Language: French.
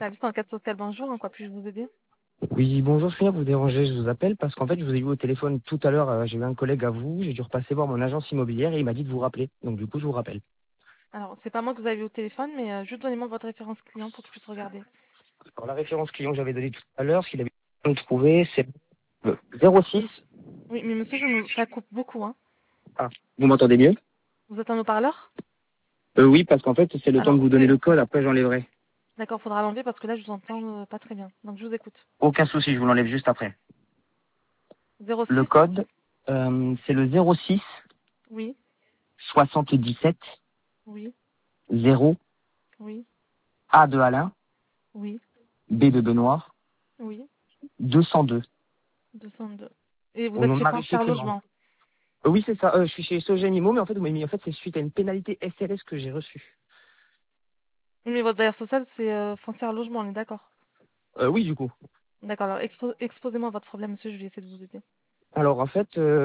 Service enquête sociale, bonjour, en quoi puis-je vous aider? Oui, bonjour, je suis là vous déranger, je vous appelle parce qu'en fait, je vous ai eu au téléphone tout à l'heure, j'ai eu un collègue à vous, j'ai dû repasser voir mon agence immobilière et il m'a dit de vous rappeler. Donc du coup, je vous rappelle. Alors, c'est pas moi que vous avez eu au téléphone, mais juste donnez-moi votre référence client pour que je puisse regarder. Alors la référence client que j'avais donnée tout à l'heure, ce qu'il avait trouvé, c'est 06. Oui, mais monsieur, ça coupe beaucoup, hein. Ah, vous m'entendez mieux? Vous êtes un haut-parleur? Oui, parce qu'en fait, c'est le temps de Alors, vous donner le code, après j'enlèverai. d'accord, faudra l'enlever parce que là, je vous entends pas très bien. Donc, je vous écoute. Aucun souci, je vous l'enlève juste après. Le 06? code, c'est le 06 Oui, 77 oui, 0 oui, A de Alain, oui, B de Benoît, oui, 202. 202. Et vous Au êtes nom de chez Marie Foncière Clément. Logement? Oui, c'est ça. Je suis chez Sogenimo, mais en fait, vous m'avez mis, en fait, c'est suite à une pénalité SLS que j'ai reçue. Oui, mais votre bailleur social, c'est Foncière Logement, on est d'accord? Oui, du coup. D'accord, alors exposez-moi votre problème, monsieur, je vais essayer de vous aider. Alors, en fait,